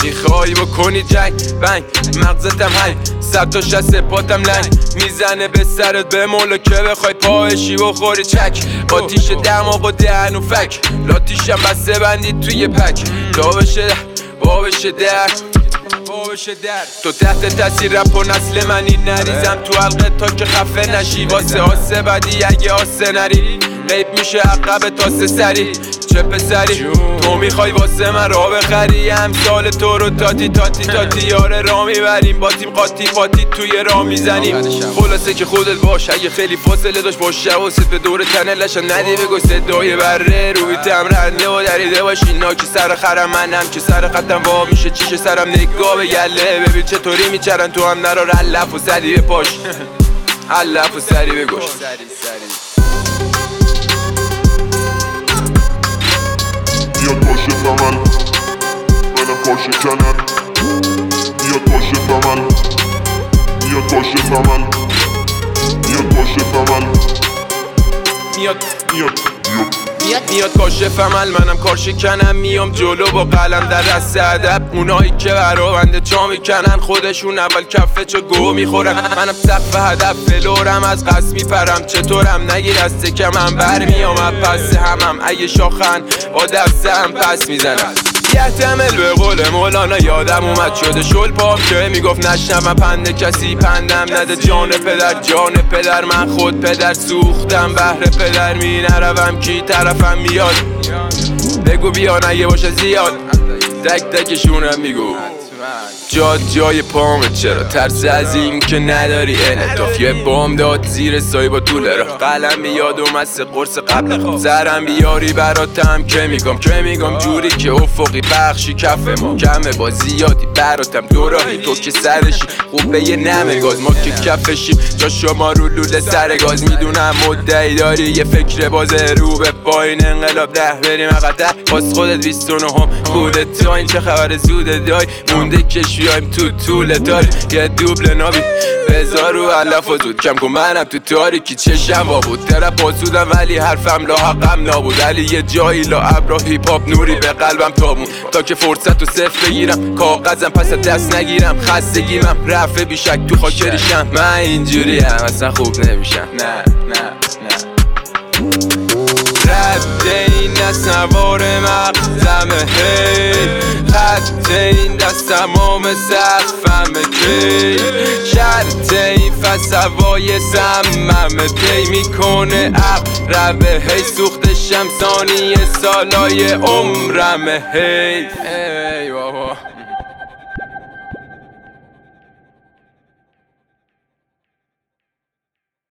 میخوای بکنی جنگ بنگ مغزتم هنگ 100 تا 60 پاتم لنگ میزنه به سرت به مولا که بخوای پاهشی بخوری چک آتیش دماغ و دهن و فک لاتیشم بسته بندی توی پک تا بشه در تو تحت تاثیر رپ و نسل منی نریزم تو حلقه تا که خفه نشی واسه آسه بدی اگه آسه نری غیب میشه عقب تاسه سری چه پسری تو میخوای واسه من را بخری امثال تو رو تاتی یاره را میبریم با تیم قاطی پاتی توی را میزنیم خلاصه که خودت باش اگه خیلی فاصله داشت باشه حواست به دور تنلش ندی بگو صدای بره روی تم رنده و دریده باشی ناکی سر خرم منم که سر خطم وا میشه چیش سرم نگاه به گله ببین چطوری میچرن تو هم نرا علف و سری به پاش علف و سری بگوش میاد باشه فمل منم باشه کنن میاد باشه فمل میاد باشه فمل میاد باشه فمل میاد کاشف عمل منم کار شکنم میام جلو با قلم در دست ادب اونایی که برآونده چا میکنن خودشون اول کفه چو گو میخورن منم سقف هدف فلورم از قصد میپرم چطورم نگیر از تکمم برمیام پس همم اگه شاخن با دستم پس میزنم یحتمل به قول مولانا یادم اومد شده شل پاپ که میگفت نشنوم پند کسی پندم نده جان پدر من خود پدر سوختم بهر پدر می نروم کی طرفم میاد بگو بیا نگه باشه زیاد تکشونم میگو جای پامه چرا ترس از این که نداری انعطاف یه بام داد زیر سایه با طول را قلم بیاد و مست قرص قبل خواب زرم بیاری براتم که میگم جوری که افقی بخشی کف ما کمه با زیادی براتم دو راهی تو که سرشی خوب به یه نمه گاز ما که کفشیم جا شما رو لوله سر گاز میدونم مدعی داری یه فکر بازه رو به پایین انقلاب 10 بریم اقدر باز خودت 29 هم خودت تا این چه خبر زوده دای مونده کشویایم تو طول داری یه دوبل نابی بذار رو علف و زود کم کن منم تو تاریکی چشم وا بود طرف بازودم ولی حرفم لا حقم نابود علی یه جایی لا ابرا هیپ هاپ نوری به قلبم تابون تا که فرصت و صفر بگیرم کاغذم پس دست نگیرم خستگیمم رفه بیشک تو خاکریشم من اینجوری هم اصلا خوب نمیشم نه رد این نسوار مغزمه هی خط این دست تمام سقفمه کی شرط این فسوای سممه پی میکنه اقربه هی سوخت شمسانی سالای عمرمه هی بابا